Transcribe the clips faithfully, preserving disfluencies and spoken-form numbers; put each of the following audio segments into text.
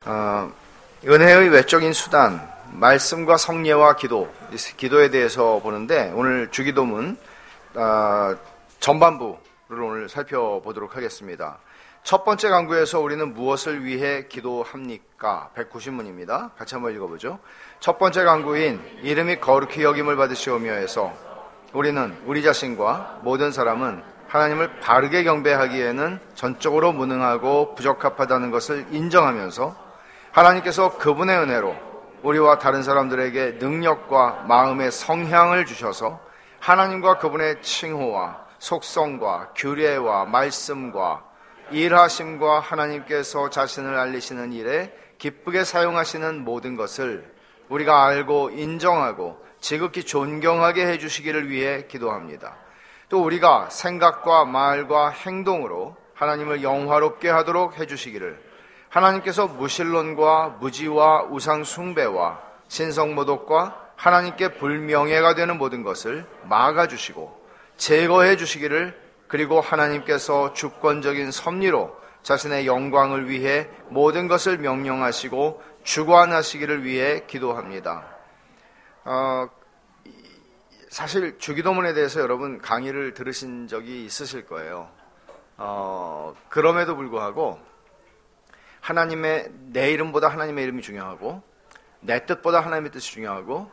어, 은혜의 외적인 수단, 말씀과 성례와 기도, 기도에 대해서 보는데 오늘 주기도문 어, 전반부를 오늘 살펴보도록 하겠습니다. 첫 번째 강구에서 우리는 무엇을 위해 기도합니까? 백구십 문입니다. 같이 한번 읽어보죠. 첫 번째 강구인 이름이 거룩히 여김을 받으시오며에서 우리는 우리 자신과 모든 사람은 하나님을 바르게 경배하기에는 전적으로 무능하고 부적합하다는 것을 인정하면서 하나님께서 그분의 은혜로 우리와 다른 사람들에게 능력과 마음의 성향을 주셔서 하나님과 그분의 칭호와 속성과 규례와 말씀과 일하심과 하나님께서 자신을 알리시는 일에 기쁘게 사용하시는 모든 것을 우리가 알고 인정하고 지극히 존경하게 해주시기를 위해 기도합니다. 또 우리가 생각과 말과 행동으로 하나님을 영화롭게 하도록 해주시기를 하나님께서 무신론과 무지와 우상 숭배와 신성모독과 하나님께 불명예가 되는 모든 것을 막아주시고 제거해 주시기를, 그리고 하나님께서 주권적인 섭리로 자신의 영광을 위해 모든 것을 명령하시고 주관하시기를 위해 기도합니다. 어, 사실 주기도문에 대해서 여러분 강의를 들으신 적이 있으실 거예요. 어, 그럼에도 불구하고 하나님의, 내 이름보다 하나님의 이름이 중요하고 내 뜻보다 하나님의 뜻이 중요하고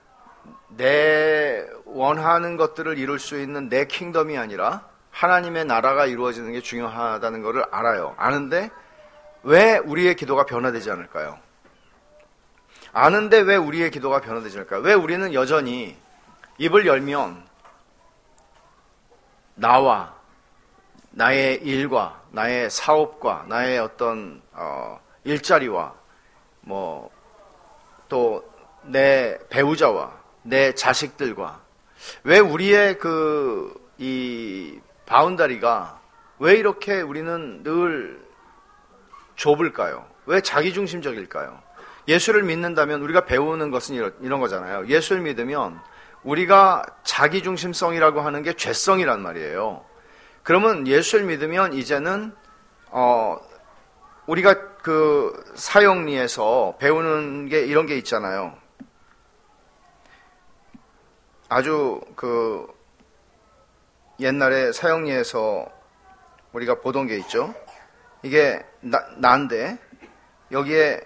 내 원하는 것들을 이룰 수 있는 내 킹덤이 아니라 하나님의 나라가 이루어지는 게 중요하다는 것을 알아요. 아는데 왜 우리의 기도가 변화되지 않을까요? 아는데 왜 우리의 기도가 변화되지 않을까요? 왜 우리는 여전히 입을 열면 나와 나의 일과 나의 사업과 나의 어떤 어, 일자리와 뭐 또 내 배우자와 내 자식들과 왜 우리의 그 이 바운다리가 왜 이렇게 우리는 늘 좁을까요? 왜 자기중심적일까요? 예수를 믿는다면 우리가 배우는 것은 이런, 이런 거잖아요. 예수를 믿으면 우리가 자기중심성이라고 하는 게 죄성이란 말이에요. 그러면 예수를 믿으면 이제는 어 우리가 그 사형리에서 배우는 게 이런 게 있잖아요. 아주 그 옛날에 사형리에서 우리가 보던 게 있죠. 이게 나, 나인데 여기에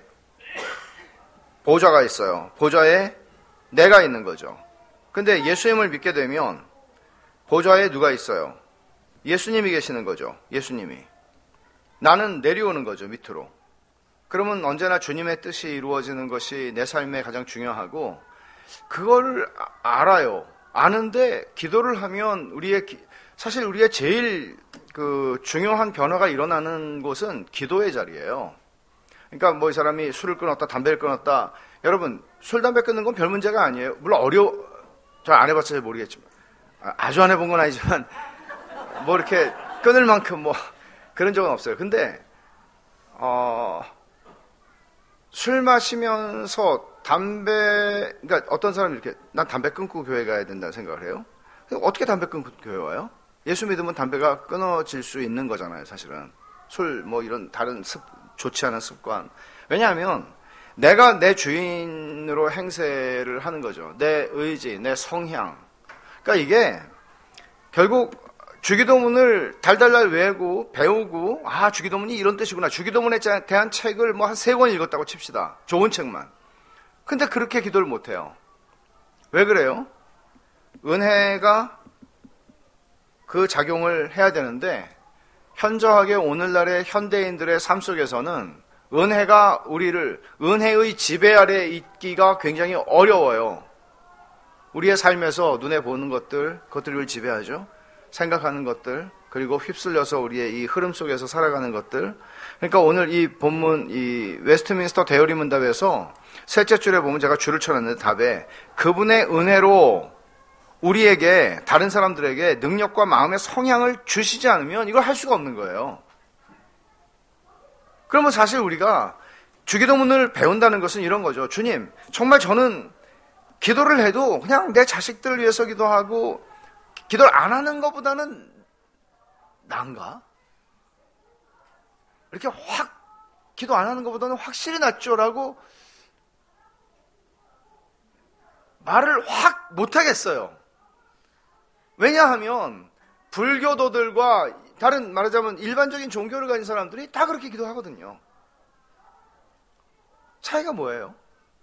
보좌가 있어요. 보좌에 내가 있는 거죠. 근데 예수님을 믿게 되면 보좌에 누가 있어요? 예수님이 계시는 거죠. 예수님이. 나는 내려오는 거죠. 밑으로. 그러면 언제나 주님의 뜻이 이루어지는 것이 내 삶에 가장 중요하고 그거를 알아요. 아는데 기도를 하면 우리의 사실 우리의 제일 그 중요한 변화가 일어나는 곳은 기도의 자리예요. 그러니까 뭐 이 사람이 술을 끊었다, 담배를 끊었다. 여러분 술, 담배 끊는 건 별 문제가 아니에요. 물론 어려, 저 안 해봤자 잘 모르겠지만 아주 안 해본 건 아니지만 뭐 이렇게 끊을 만큼 뭐 그런 적은 없어요. 근데 어, 술 마시면서 담배, 그러니까 어떤 사람이 이렇게 난 담배 끊고 교회 가야 된다는 생각을 해요. 어떻게 담배 끊고 교회 와요? 예수 믿으면 담배가 끊어질 수 있는 거잖아요. 사실은 술 뭐 이런 다른 습, 좋지 않은 습관. 왜냐하면 내가 내 주인으로 행세를 하는 거죠. 내 의지, 내 성향. 그러니까 이게 결국 주기도문을 달달달 외우고 배우고 아 주기도문이 이런 뜻이구나. 주기도문에 대한 책을 뭐 한 세 권 읽었다고 칩시다. 좋은 책만. 근데 그렇게 기도를 못해요. 왜 그래요? 은혜가 그 작용을 해야 되는데 현저하게 오늘날의 현대인들의 삶 속에서는 은혜가 우리를 은혜의 지배 아래 있기가 굉장히 어려워요. 우리의 삶에서 눈에 보는 것들, 그것들을 지배하죠. 생각하는 것들, 그리고 휩쓸려서 우리의 이 흐름 속에서 살아가는 것들. 그러니까 오늘 이 본문, 이 웨스트민스터 대요리 문답에서 셋째 줄에 보면 제가 줄을 쳐놨는데 답에 그분의 은혜로 우리에게, 다른 사람들에게 능력과 마음의 성향을 주시지 않으면 이걸 할 수가 없는 거예요. 그러면 사실 우리가 주기도문을 배운다는 것은 이런 거죠. 주님, 정말 저는 기도를 해도 그냥 내 자식들을 위해서 기도하고 기도를 안 하는 것보다는 나은가? 이렇게 확 기도 안 하는 것보다는 확실히 낫죠라고 말을 확 못하겠어요. 왜냐하면 불교도들과 다른 말하자면 일반적인 종교를 가진 사람들이 다 그렇게 기도하거든요. 차이가 뭐예요?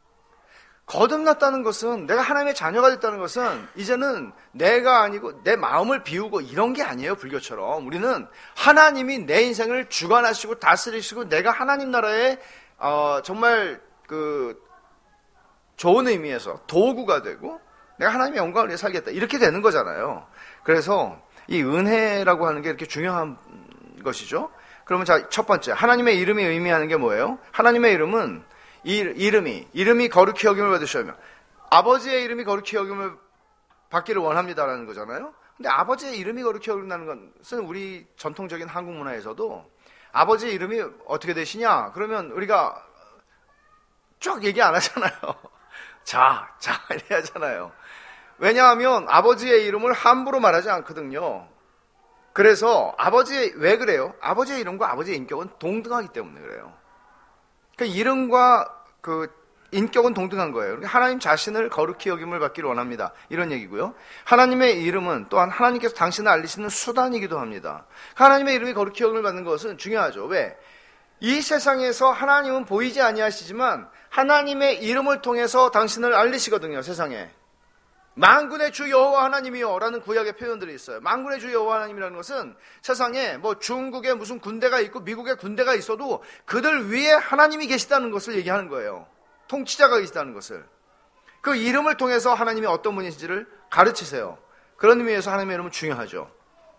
거듭났다는 것은, 내가 하나님의 자녀가 됐다는 것은 이제는 내가 아니고 내 마음을 비우고 이런 게 아니에요. 불교처럼 우리는 하나님이 내 인생을 주관하시고 다스리시고 내가 하나님 나라의 어, 정말 그 좋은 의미에서 도구가 되고 내가 하나님의 영광을 위해 살겠다, 이렇게 되는 거잖아요. 그래서 이 은혜라고 하는 게 이렇게 중요한 것이죠. 그러면 자, 첫 번째, 하나님의 이름이 의미하는 게 뭐예요? 하나님의 이름은 이 이름이 이름이 거룩히 여김을 받으셔면, 아버지의 이름이 거룩히 여김을 받기를 원합니다라는 거잖아요. 근데 아버지의 이름이 거룩히 여긴다는 것은 우리 전통적인 한국 문화에서도 아버지의 이름이 어떻게 되시냐 그러면 우리가 쭉 얘기 안 하잖아요. 자, 자 이렇게 하잖아요. 왜냐하면 아버지의 이름을 함부로 말하지 않거든요. 그래서 아버지의, 왜 그래요? 아버지의 이름과 아버지의 인격은 동등하기 때문에 그래요. 그 이름과 그 인격은 동등한 거예요. 그러니까 하나님 자신을 거룩히 여김을 받기를 원합니다, 이런 얘기고요. 하나님의 이름은 또한 하나님께서 당신을 알리시는 수단이기도 합니다. 하나님의 이름이 거룩히 여김을 받는 것은 중요하죠. 왜? 이 세상에서 하나님은 보이지 아니하시지만 하나님의 이름을 통해서 당신을 알리시거든요, 세상에. 만군의 주 여호와 하나님이요 라는 구약의 표현들이 있어요. 만군의 주 여호와 하나님이라는 것은 세상에 뭐 중국에 무슨 군대가 있고 미국에 군대가 있어도 그들 위에 하나님이 계시다는 것을 얘기하는 거예요. 통치자가 계시다는 것을. 그 이름을 통해서 하나님이 어떤 분이신지를 가르치세요. 그런 의미에서 하나님의 이름은 중요하죠.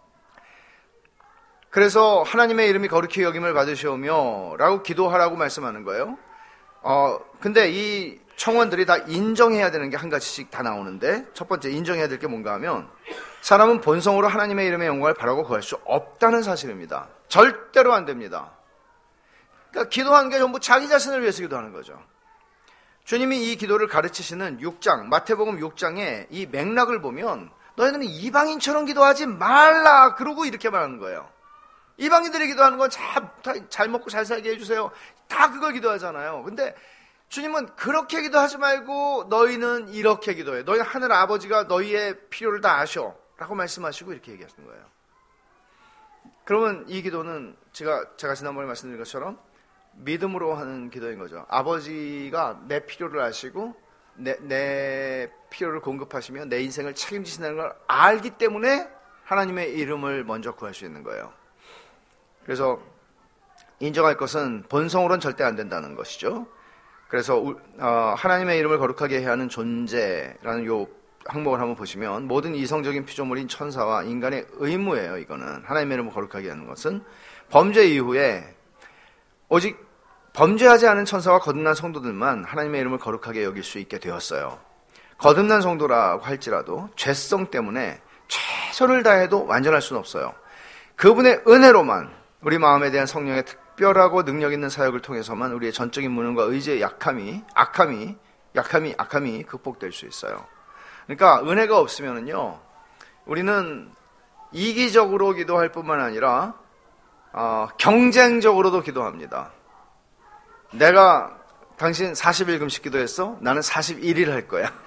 그래서 하나님의 이름이 거룩히 여김을 받으시오며 라고 기도하라고 말씀하는 거예요. 어, 근데 이 청원들이 다 인정해야 되는 게 한 가지씩 다 나오는데, 첫 번째 인정해야 될 게 뭔가 하면, 사람은 본성으로 하나님의 이름의 영광을 바라고 구할 수 없다는 사실입니다. 절대로 안 됩니다. 그러니까 기도하는 게 전부 자기 자신을 위해서 기도하는 거죠. 주님이 이 기도를 가르치시는 육 장, 마태복음 육 장의 이 맥락을 보면, 너희는 이방인처럼 기도하지 말라, 그러고 이렇게 말하는 거예요. 이방인들이 기도하는 건 잘, 잘 먹고 잘 살게 해주세요, 다 그걸 기도하잖아요. 근데 주님은 그렇게 기도하지 말고 너희는 이렇게 기도해. 너희 하늘 아버지가 너희의 필요를 다 아셔 라고 말씀하시고 이렇게 얘기하시는 거예요. 그러면 이 기도는 제가, 제가 지난번에 말씀드린 것처럼 믿음으로 하는 기도인 거죠. 아버지가 내 필요를 아시고 내, 내 필요를 공급하시며 내 인생을 책임지신다는 걸 알기 때문에 하나님의 이름을 먼저 구할 수 있는 거예요. 그래서 인정할 것은 본성으로는 절대 안 된다는 것이죠. 그래서 어, 하나님의 이름을 거룩하게 해야 하는 존재라는 요 항목을 한번 보시면, 모든 이성적인 피조물인 천사와 인간의 의무예요. 이거는 하나님의 이름을 거룩하게 하는 것은 범죄 이후에 오직 범죄하지 않은 천사와 거듭난 성도들만 하나님의 이름을 거룩하게 여길 수 있게 되었어요. 거듭난 성도라고 할지라도 죄성 때문에 최선을 다해도 완전할 수는 없어요. 그분의 은혜로만, 우리 마음에 대한 성령의 특별하고 능력 있는 사역을 통해서만 우리의 전적인 무능과 의지의 약함이, 악함이, 약함이, 악함이 극복될 수 있어요. 그러니까 은혜가 없으면은요, 우리는 이기적으로 기도할 뿐만 아니라 어, 경쟁적으로도 기도합니다. 내가 당신 사십 일금씩 기도했어? 나는 사십일 일 할 거야.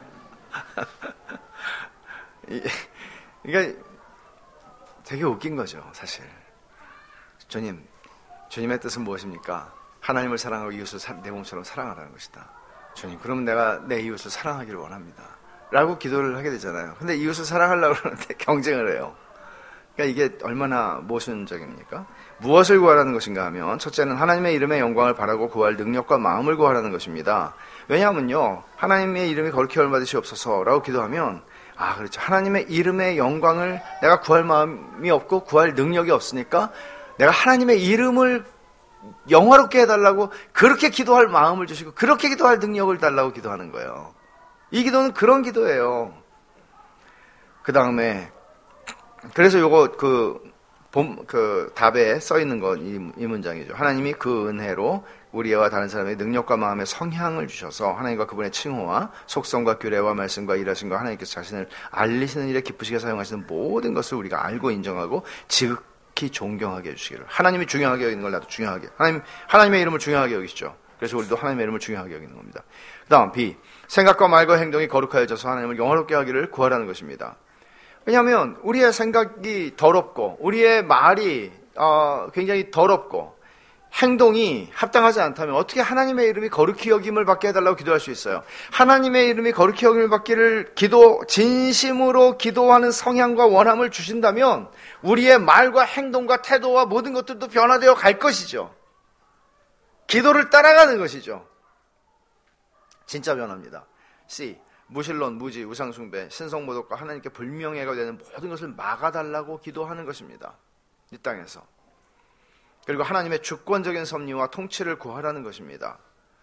그러니까 되게 웃긴 거죠, 사실. 주님, 주님의 뜻은 무엇입니까? 하나님을 사랑하고 이웃을 내 몸처럼 사랑하라는 것이다. 주님, 그러면 내가 내 이웃을 사랑하기를 원합니다 라고 기도를 하게 되잖아요. 근데 이웃을 사랑하려고 그러는데 경쟁을 해요. 그러니까 이게 얼마나 모순적입니까? 무엇을 구하라는 것인가 하면, 첫째는 하나님의 이름의 영광을 바라고 구할 능력과 마음을 구하라는 것입니다. 왜냐하면요, 하나님의 이름이 거룩히 여김을 받으시옵소서 라고 기도하면, 아 그렇죠, 하나님의 이름의 영광을 내가 구할 마음이 없고 구할 능력이 없으니까 내가 하나님의 이름을 영화롭게 해달라고 그렇게 기도할 마음을 주시고 그렇게 기도할 능력을 달라고 기도하는 거예요. 이 기도는 그런 기도예요. 그 다음에 그래서 요거 그, 봄, 그 답에 써 있는 건 이 이 문장이죠. 하나님이 그 은혜로 우리와 다른 사람의 능력과 마음의 성향을 주셔서 하나님과 그분의 칭호와 속성과 규례와 말씀과 일하신 거, 하나님께서 자신을 알리시는 일에 기쁘시게 사용하시는 모든 것을 우리가 알고 인정하고 지극히 극히 존경하게 해주시기를. 하나님이 중요하게 여기는 걸 나도 중요하게. 하나님, 하나님의 이름을 중요하게 여기시죠. 그래서 우리도 하나님의 이름을 중요하게 여기는 겁니다. 그 다음 B. 생각과 말과 행동이 거룩하여져서 하나님을 영화롭게 하기를 구하라는 것입니다. 왜냐하면 우리의 생각이 더럽고 우리의 말이 어, 굉장히 더럽고 행동이 합당하지 않다면 어떻게 하나님의 이름이 거룩히 여김을 받게 해달라고 기도할 수 있어요? 하나님의 이름이 거룩히 여김을 받기를 기도, 진심으로 기도하는 성향과 원함을 주신다면 우리의 말과 행동과 태도와 모든 것들도 변화되어 갈 것이죠. 기도를 따라가는 것이죠. 진짜 변합니다. C. 무신론, 무지, 우상숭배, 신성모독과 하나님께 불명예가 되는 모든 것을 막아달라고 기도하는 것입니다. 이 땅에서. 그리고 하나님의 주권적인 섭리와 통치를 구하라는 것입니다.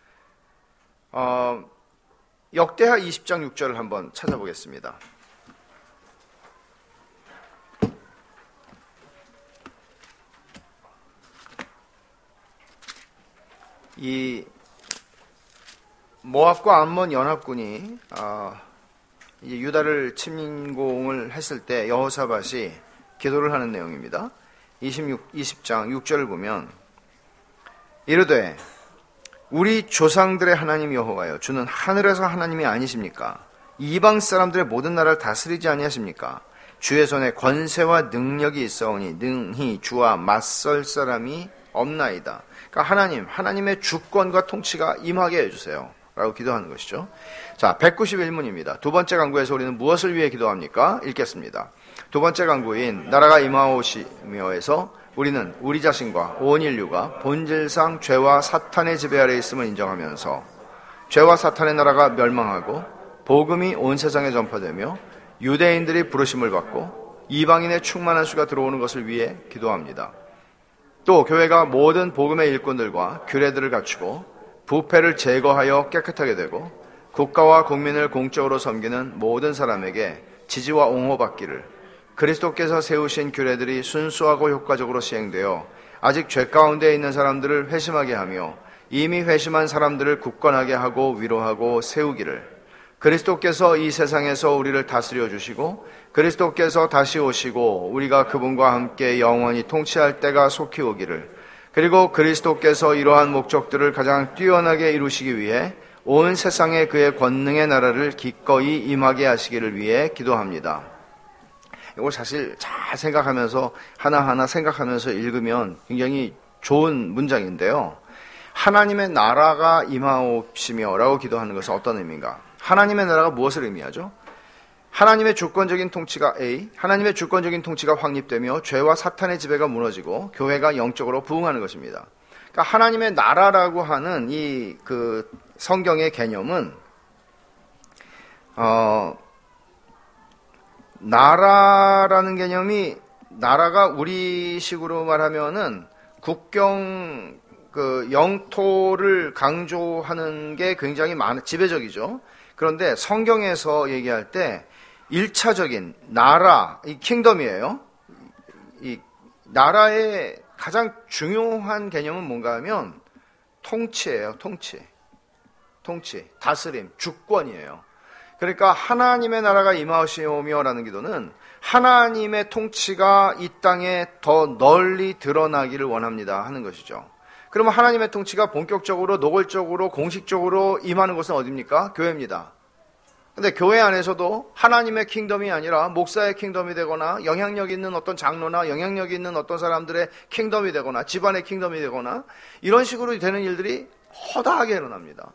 어, 역대하 이십 장 육 절을 한번 찾아보겠습니다. 이 모압과 암몬 연합군이 어, 이제 유다를 침공을 했을 때 여호사밧이 기도를 하는 내용입니다. 이십육, 이십 장 육 절을 보면 이르되 우리 조상들의 하나님 여호와여 주는 하늘에서 하나님이 아니십니까? 이방 사람들의 모든 나라를 다스리지 아니하십니까? 주의 손에 권세와 능력이 있어오니 능히 주와 맞설 사람이 없나이다. 그러니까 하나님, 하나님의 주권과 통치가 임하게 해주세요 라고 기도하는 것이죠. 자, 백구십일 문입니다. 두 번째 강구에서 우리는 무엇을 위해 기도합니까? 읽겠습니다. 두 번째 강구인 나라가 임하오시며에서 우리는 우리 자신과 온 인류가 본질상 죄와 사탄의 지배 아래 있음을 인정하면서 죄와 사탄의 나라가 멸망하고 복음이 온 세상에 전파되며 유대인들이 부르심을 받고 이방인의 충만한 수가 들어오는 것을 위해 기도합니다. 또 교회가 모든 복음의 일꾼들과 규례들을 갖추고 부패를 제거하여 깨끗하게 되고 국가와 국민을 공적으로 섬기는 모든 사람에게 지지와 옹호받기를 그리스도께서 세우신 규례들이 순수하고 효과적으로 시행되어 아직 죄 가운데 있는 사람들을 회심하게 하며 이미 회심한 사람들을 굳건하게 하고 위로하고 세우기를 그리스도께서 이 세상에서 우리를 다스려 주시고 그리스도께서 다시 오시고 우리가 그분과 함께 영원히 통치할 때가 속히 오기를 그리고 그리스도께서 이러한 목적들을 가장 뛰어나게 이루시기 위해 온 세상에 그의 권능의 나라를 기꺼이 임하게 하시기를 위해 기도합니다. 이걸 사실 잘 생각하면서 하나하나 생각하면서 읽으면 굉장히 좋은 문장인데요. 하나님의 나라가 임하옵시며 라고 기도하는 것은 어떤 의미인가? 하나님의 나라가 무엇을 의미하죠? 하나님의 주권적인 통치가 A, 하나님의 주권적인 통치가 확립되며 죄와 사탄의 지배가 무너지고 교회가 영적으로 부흥하는 것입니다. 그러니까 하나님의 나라라고 하는 이 그 성경의 개념은 어 나라라는 개념이 나라가 우리식으로 말하면은 국경 그 영토를 강조하는 게 굉장히 많 지배적이죠. 그런데 성경에서 얘기할 때 일차적인 나라, 이 킹덤이에요. 이 나라의 가장 중요한 개념은 뭔가 하면 통치예요. 통치. 통치, 다스림, 주권이에요. 그러니까 하나님의 나라가 임하시오며라는 기도는 하나님의 통치가 이 땅에 더 널리 드러나기를 원합니다 하는 것이죠. 그러면 하나님의 통치가 본격적으로 노골적으로 공식적으로 임하는 곳은 어디입니까? 교회입니다. 근데 교회 안에서도 하나님의 킹덤이 아니라 목사의 킹덤이 되거나 영향력 있는 어떤 장로나 영향력 있는 어떤 사람들의 킹덤이 되거나 집안의 킹덤이 되거나 이런 식으로 되는 일들이 허다하게 일어납니다.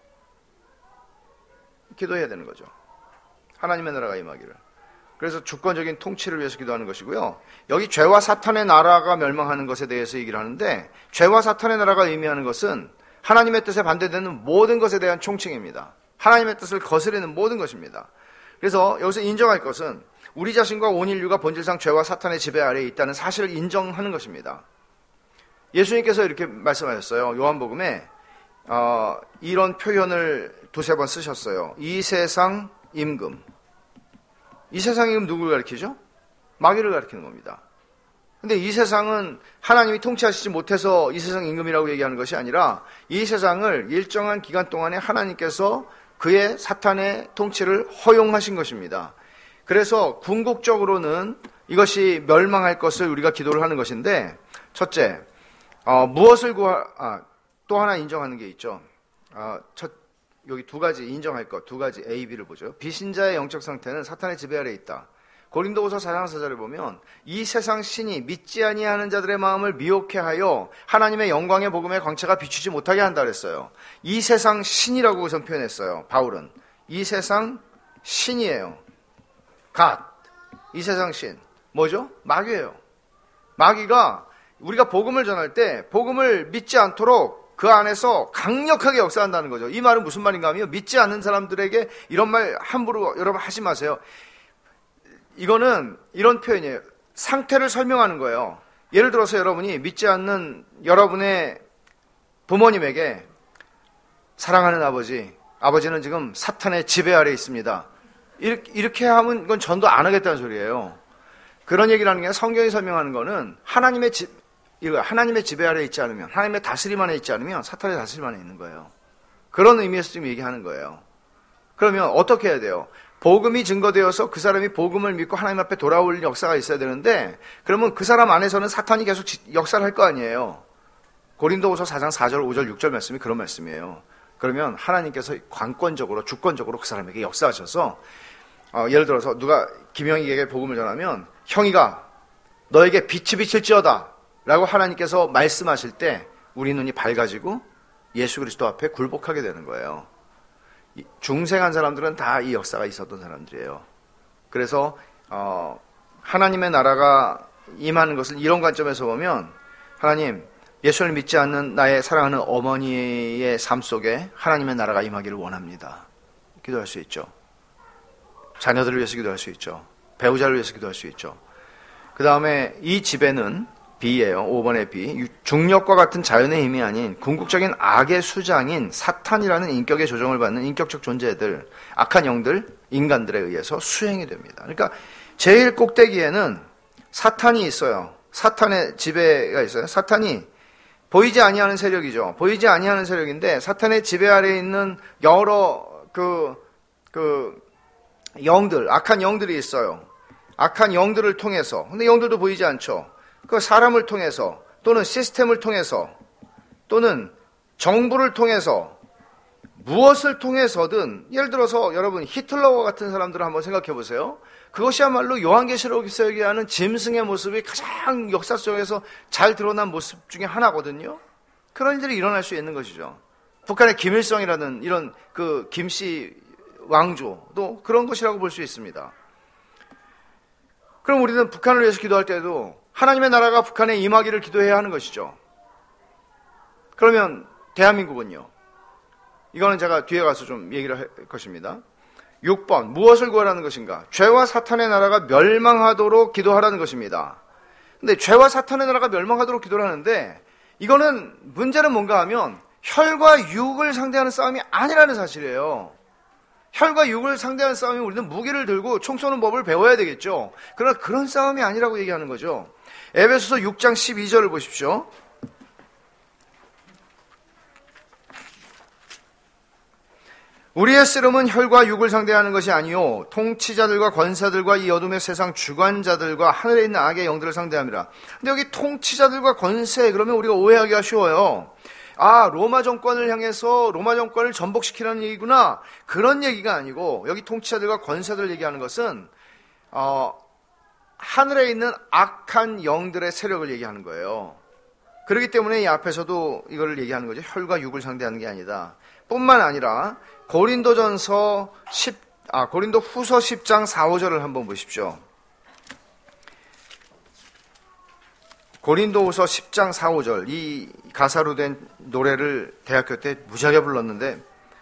기도해야 되는 거죠. 하나님의 나라가 임하기를. 그래서 주권적인 통치를 위해서 기도하는 것이고요. 여기 죄와 사탄의 나라가 멸망하는 것에 대해서 얘기를 하는데 죄와 사탄의 나라가 의미하는 것은 하나님의 뜻에 반대되는 모든 것에 대한 총칭입니다. 하나님의 뜻을 거스르는 모든 것입니다. 그래서 여기서 인정할 것은 우리 자신과 온 인류가 본질상 죄와 사탄의 지배 아래에 있다는 사실을 인정하는 것입니다. 예수님께서 이렇게 말씀하셨어요. 요한복음에 어, 이런 표현을 두세 번 쓰셨어요. 이 세상 임금. 이 세상 임금 누구를 가리키죠? 마귀를 가리키는 겁니다. 근데 이 세상은 하나님이 통치하시지 못해서 이 세상 임금이라고 얘기하는 것이 아니라 이 세상을 일정한 기간 동안에 하나님께서 그의 사탄의 통치를 허용하신 것입니다. 그래서 궁극적으로는 이것이 멸망할 것을 우리가 기도를 하는 것인데, 첫째, 어, 무엇을 구하, 아, 또 하나 인정하는 게 있죠. 어, 첫, 여기 두 가지 인정할 것, 두 가지 A, B를 보죠. 비신자의 영적 상태는 사탄의 지배 아래에 있다. 고린도후서 사 장 사 절을 보면 이 세상 신이 믿지 아니하는 자들의 마음을 미혹해 하여 하나님의 영광의 복음의 광채가 비추지 못하게 한다 그랬어요. 이 세상 신이라고 우선 표현했어요. 바울은 이 세상 신이에요. 갓. 이 세상 신. 뭐죠? 마귀예요. 마귀가 우리가 복음을 전할 때 복음을 믿지 않도록 그 안에서 강력하게 역사한다는 거죠. 이 말은 무슨 말인가 하면 믿지 않는 사람들에게 이런 말 함부로 여러분 하지 마세요. 이거는 이런 표현이에요. 상태를 설명하는 거예요. 예를 들어서 여러분이 믿지 않는 여러분의 부모님에게 사랑하는 아버지, 아버지는 지금 사탄의 지배 아래에 있습니다. 이렇게, 이렇게 하면 이건 전도 안 하겠다는 소리예요. 그런 얘기를 하는 게 성경이 설명하는 거는 하나님의 지, 이거 하나님의 지배 아래에 있지 않으면, 하나님의 다스림 안에 있지 않으면 사탄의 다스림 안에 있는 거예요. 그런 의미에서 지금 얘기하는 거예요. 그러면 어떻게 해야 돼요? 복음이 증거되어서 그 사람이 복음을 믿고 하나님 앞에 돌아올 역사가 있어야 되는데, 그러면 그 사람 안에서는 사탄이 계속 역사를 할 거 아니에요. 고린도후서 사 장 사 절, 오 절, 육 절 말씀이 그런 말씀이에요. 그러면 하나님께서 관권적으로, 주권적으로 그 사람에게 역사하셔서, 어, 예를 들어서 누가 김형익에게 복음을 전하면 형이가 너에게 빛이 비칠지어다 라고 하나님께서 말씀하실 때 우리 눈이 밝아지고 예수 그리스도 앞에 굴복하게 되는 거예요. 중생한 사람들은 다 이 역사가 있었던 사람들이에요. 그래서 어, 하나님의 나라가 임하는 것을 이런 관점에서 보면, 하나님, 예수를 믿지 않는 나의 사랑하는 어머니의 삶 속에 하나님의 나라가 임하기를 원합니다. 기도할 수 있죠. 자녀들을 위해서 기도할 수 있죠. 배우자를 위해서 기도할 수 있죠. 그 다음에 이 지배는 B예요. 오 번의 B. 중력과 같은 자연의 힘이 아닌 궁극적인 악의 수장인 사탄이라는 인격의 조정을 받는 인격적 존재들, 악한 영들, 인간들에 의해서 수행이 됩니다. 그러니까 제일 꼭대기에는 사탄이 있어요. 사탄의 지배가 있어요. 사탄이 보이지 아니하는 세력이죠. 보이지 아니하는 세력인데 사탄의 지배 아래에 있는 여러 그, 그 영들, 악한 영들이 있어요. 악한 영들을 통해서. 근데 영들도 보이지 않죠. 그 사람을 통해서, 또는 시스템을 통해서, 또는 정부를 통해서, 무엇을 통해서든, 예를 들어서 여러분 히틀러와 같은 사람들을 한번 생각해 보세요. 그것이야말로 요한계시록에서 얘기하는 짐승의 모습이 가장 역사 속에서 잘 드러난 모습 중에 하나거든요. 그런 일들이 일어날 수 있는 것이죠. 북한의 김일성이라는 이런 그 김씨 왕조도 그런 것이라고 볼 수 있습니다. 그럼 우리는 북한을 위해서 기도할 때도 하나님의 나라가 북한에 임하기를 기도해야 하는 것이죠. 그러면 대한민국은요? 이거는 제가 뒤에 가서 좀 얘기를 할 것입니다. 육 번, 무엇을 구하라는 것인가? 죄와 사탄의 나라가 멸망하도록 기도하라는 것입니다. 근데 죄와 사탄의 나라가 멸망하도록 기도를 하는데, 이거는 문제는 뭔가 하면 혈과 육을 상대하는 싸움이 아니라는 사실이에요. 혈과 육을 상대하는 싸움이면 우리는 무기를 들고 총 쏘는 법을 배워야 되겠죠. 그러나 그런 싸움이 아니라고 얘기하는 거죠. 에베소서 육 장 십이 절을 보십시오. 우리의 씨름은 혈과 육을 상대하는 것이 아니요 통치자들과 권사들과 이 어둠의 세상 주관자들과 하늘에 있는 악의 영들을 상대함이라. 근데 여기 통치자들과 권세, 그러면 우리가 오해하기가 쉬워요. 아, 로마 정권을 향해서 로마 정권을 전복시키라는 얘기구나. 그런 얘기가 아니고, 여기 통치자들과 권사들 얘기하는 것은 어, 하늘에 있는 악한 영들의 세력을 얘기하는 거예요. 그렇기 때문에 이 앞에서도 이걸 얘기하는 거죠. 혈과 육을 상대하는 게 아니다. 뿐만 아니라 고린도전서 십, 아, 고린도 후서 십 장 사, 오 절을 한번 보십시오. 고린도후서 십 장 사, 오 절, 이 가사로 된 노래를 대학교 때 무지하게 불렀는데,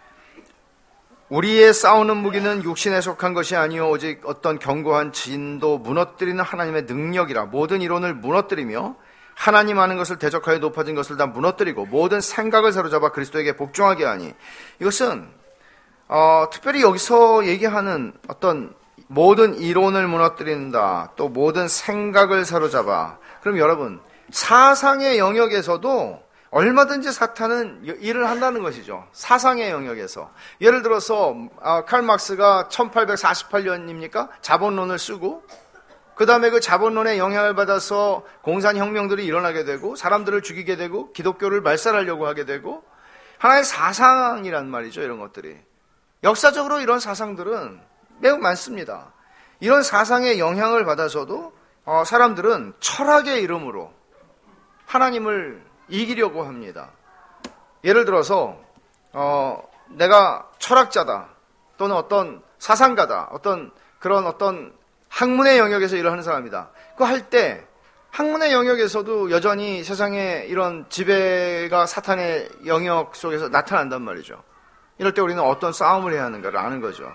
우리의 싸우는 무기는 육신에 속한 것이 아니요 오직 어떤 견고한 진도 무너뜨리는 하나님의 능력이라. 모든 이론을 무너뜨리며 하나님 아는 것을 대적하여 높아진 것을 다 무너뜨리고 모든 생각을 사로잡아 그리스도에게 복종하게 하니. 이것은 어, 특별히 여기서 얘기하는 어떤 모든 이론을 무너뜨린다, 또 모든 생각을 사로잡아. 그럼 여러분, 사상의 영역에서도 얼마든지 사탄은 일을 한다는 것이죠. 사상의 영역에서. 예를 들어서 칼 막스가 천팔백사십팔 년입니까? 자본론을 쓰고, 그 다음에 그 자본론의 영향을 받아서 공산혁명들이 일어나게 되고 사람들을 죽이게 되고 기독교를 말살하려고 하게 되고 하나의 사상이란 말이죠. 이런 것들이. 역사적으로 이런 사상들은 매우 많습니다. 이런 사상의 영향을 받아서도 어, 사람들은 철학의 이름으로 하나님을 이기려고 합니다. 예를 들어서 어, 내가 철학자다 또는 어떤 사상가다 어떤 그런 어떤 학문의 영역에서 일을 하는 사람이다. 그거 할 때 학문의 영역에서도 여전히 세상에 이런 지배가 사탄의 영역 속에서 나타난단 말이죠. 이럴 때 우리는 어떤 싸움을 해야 하는가를 아는 거죠.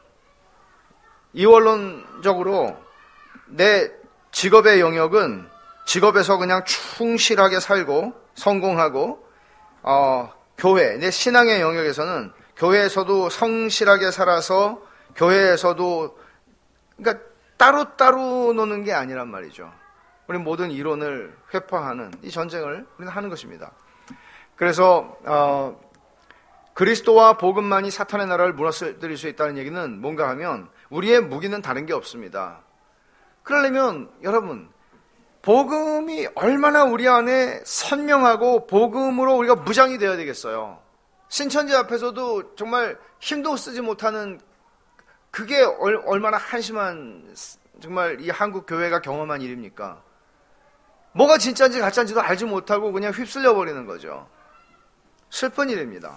이원론적으로 내 직업의 영역은 직업에서 그냥 충실하게 살고 성공하고 어, 교회, 내 신앙의 영역에서는 교회에서도 성실하게 살아서 교회에서도 그러니까 따로따로 노는 게 아니란 말이죠. 우리 모든 이론을 회파하는 이 전쟁을 우리는 하는 것입니다. 그래서 어, 그리스도와 복음만이 사탄의 나라를 무너뜨릴 수 있다는 얘기는 뭔가 하면 우리의 무기는 다른 게 없습니다. 그러려면 여러분 복음이 얼마나 우리 안에 선명하고 복음으로 우리가 무장이 되어야 되겠어요. 신천지 앞에서도 정말 힘도 쓰지 못하는 그게 얼, 얼마나 한심한 정말 이 한국 교회가 경험한 일입니까? 뭐가 진짜인지 가짜인지도 알지 못하고 그냥 휩쓸려 버리는 거죠. 슬픈 일입니다.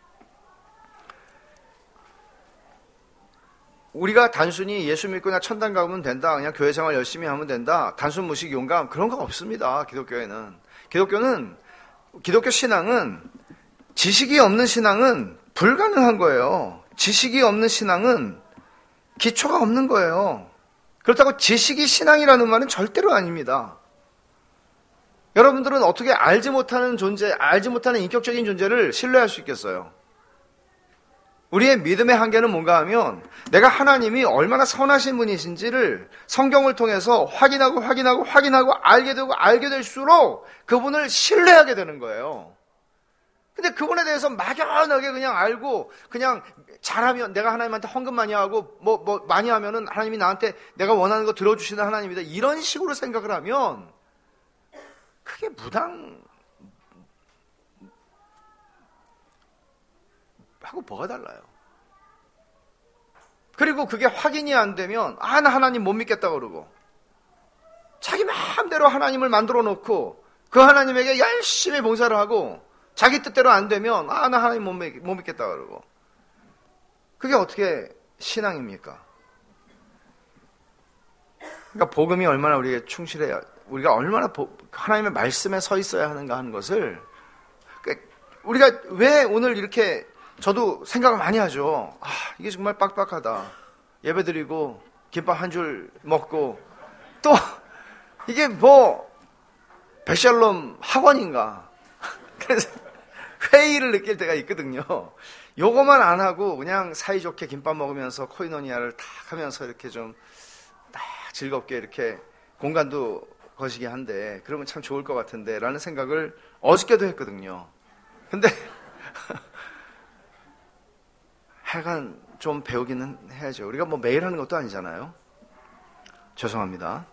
우리가 단순히 예수 믿고 그냥 천당 가면 된다, 그냥 교회 생활 열심히 하면 된다, 단순 무식 용감 그런 거 없습니다. 기독교에는. 기독교는 기독교 신앙은 지식이 없는 신앙은 불가능한 거예요. 지식이 없는 신앙은 기초가 없는 거예요. 그렇다고 지식이 신앙이라는 말은 절대로 아닙니다. 여러분들은 어떻게 알지 못하는 존재, 알지 못하는 인격적인 존재를 신뢰할 수 있겠어요? 우리의 믿음의 한계는 뭔가 하면 내가 하나님이 얼마나 선하신 분이신지를 성경을 통해서 확인하고 확인하고 확인하고 알게 되고 알게 될수록 그분을 신뢰하게 되는 거예요. 근데 그분에 대해서 막연하게 그냥 알고 그냥 잘하면 내가 하나님한테 헌금 많이 하고 뭐, 뭐 많이 하면은 하나님이 나한테 내가 원하는 거 들어주시는 하나님이다. 이런 식으로 생각을 하면 그게 무당 하고 뭐가 달라요? 그리고 그게 확인이 안 되면 아, 나 하나님 못 믿겠다 그러고 자기 마음대로 하나님을 만들어 놓고 그 하나님에게 열심히 봉사를 하고 자기 뜻대로 안 되면 아, 나 하나님 못, 믿, 못 믿겠다 그러고 그게 어떻게 신앙입니까? 그러니까 복음이 얼마나 우리에게 충실해야 우리가 얼마나 하나님의 말씀에 서 있어야 하는가 하는 것을 우리가 왜 오늘 이렇게 저도 생각을 많이 하죠. 아, 이게 정말 빡빡하다. 예배드리고 김밥 한 줄 먹고 또 이게 뭐 베샬롬 학원인가. 그래서 회의를 느낄 때가 있거든요. 요거만 안 하고 그냥 사이좋게 김밥 먹으면서 코이노니아를 탁 하면서 이렇게 좀 딱 즐겁게 이렇게 공간도 거시기 한데 그러면 참 좋을 것 같은데 라는 생각을 어저께도 했거든요. 근데 하여간 좀 배우기는 해야죠. 우리가 뭐 매일 하는 것도 아니잖아요. 죄송합니다.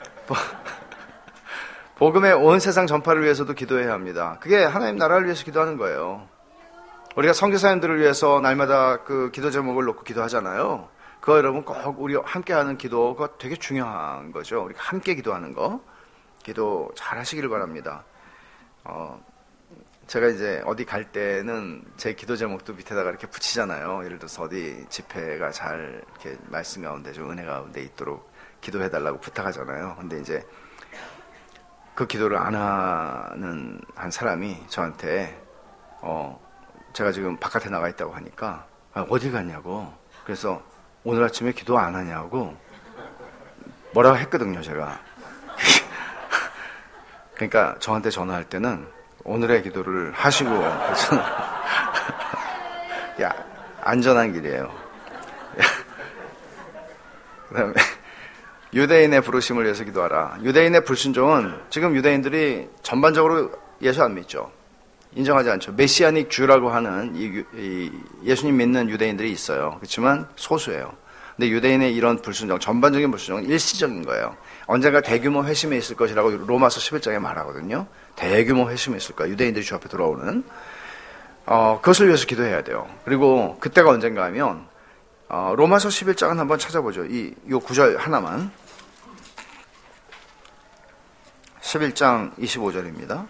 복음의 온 세상 전파를 위해서도 기도해야 합니다. 그게 하나님 나라를 위해서 기도하는 거예요. 우리가 선교사님들을 위해서 날마다 그 기도 제목을 놓고 기도하잖아요. 그거 여러분 꼭 우리 함께 하는 기도가 되게 중요한 거죠. 우리가 함께 기도하는 거. 기도 잘 하시기를 바랍니다. 어, 제가 이제 어디 갈 때는 제 기도 제목도 밑에다가 이렇게 붙이잖아요. 예를 들어서 어디 집회가 잘 이렇게 말씀 가운데 좀 은혜 가운데 있도록 기도해달라고 부탁하잖아요. 근데 이제 그 기도를 안 하는 한 사람이 저한테 어 제가 지금 바깥에 나가 있다고 하니까 아, 어디 갔냐고. 그래서 오늘 아침에 기도 안 하냐고 뭐라고 했거든요, 제가. 그러니까 저한테 전화할 때는 오늘의 기도를 하시고 야, 안전한 길이에요. 그 다음에 유대인의 부르심을 위해서 기도하라. 유대인의 불순종은 지금 유대인들이 전반적으로 예수 안 믿죠. 인정하지 않죠. 메시아닉 주라고 하는 이, 이 예수님 믿는 유대인들이 있어요. 그렇지만 소수예요. 근데 유대인의 이런 불순종, 전반적인 불순종은 일시적인 거예요. 언젠가 대규모 회심에 있을 것이라고 로마서 십일 장에 말하거든요. 대규모 회심에 있을 거예요. 유대인들이 주 앞에 들어오는. 어, 그것을 위해서 기도해야 돼요. 그리고 그때가 언젠가 하면 어, 로마서 십일 장은 한번 찾아보죠. 이, 이 구절 하나만. 십일 장 이십오 절입니다.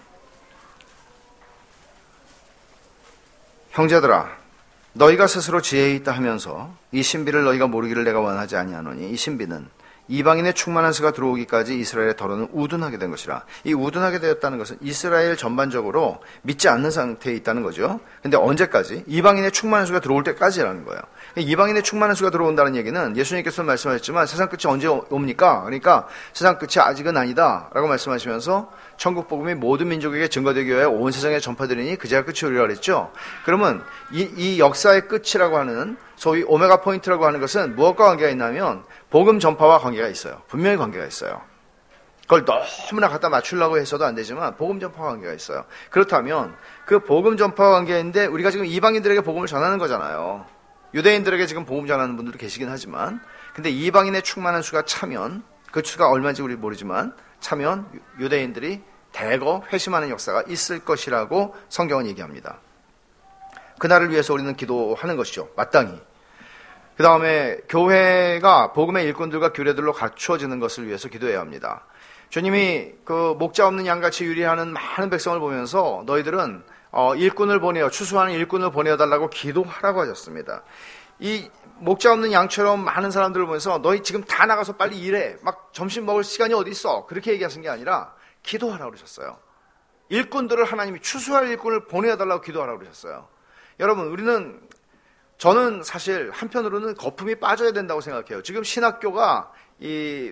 형제들아, 너희가 스스로 지혜에 있다 하면서 이 신비를 너희가 모르기를 내가 원하지 아니하노니 이 신비는 이방인의 충만한 수가 들어오기까지 이스라엘의 더러는 우둔하게 된 것이라. 이 우둔하게 되었다는 것은 이스라엘 전반적으로 믿지 않는 상태에 있다는 거죠. 근데 언제까지? 이방인의 충만한 수가 들어올 때까지라는 거예요. 이방인의 충만한 수가 들어온다는 얘기는 예수님께서 말씀하셨지만 세상 끝이 언제 옵니까? 그러니까 세상 끝이 아직은 아니다 라고 말씀하시면서 천국 복음이 모든 민족에게 증거되기 위하여 온 세상에 전파되리니 그제야 끝이 오리라 그랬죠. 그러면 이, 이 역사의 끝이라고 하는 소위 오메가 포인트라고 하는 것은 무엇과 관계가 있냐면 복음 전파와 관계가 있어요. 분명히 관계가 있어요. 그걸 너무나 갖다 맞추려고 해서도 안 되지만 복음 전파와 관계가 있어요. 그렇다면 그 복음 전파와 관계인데 우리가 지금 이방인들에게 복음을 전하는 거잖아요. 유대인들에게 지금 복음 전하는 분들도 계시긴 하지만 근데 이방인의 충만한 수가 차면 그 수가 얼마인지 우리 모르지만 차면 유대인들이 대거 회심하는 역사가 있을 것이라고 성경은 얘기합니다. 그날을 위해서 우리는 기도하는 것이죠. 마땅히. 그 다음에 교회가 복음의 일꾼들과 규례들로 갖추어지는 것을 위해서 기도해야 합니다. 주님이 그 목자 없는 양같이 유리하는 많은 백성을 보면서 너희들은 어, 일꾼을 보내어 추수하는 일꾼을 보내어달라고 기도하라고 하셨습니다. 이 목자 없는 양처럼 많은 사람들을 보면서 너희 지금 다 나가서 빨리 일해. 막 점심 먹을 시간이 어디 있어. 그렇게 얘기하신 게 아니라 기도하라고 그러셨어요. 일꾼들을 하나님이 추수할 일꾼을 보내어달라고 기도하라고 그러셨어요. 여러분, 우리는 저는 사실 한편으로는 거품이 빠져야 된다고 생각해요. 지금 신학교가 이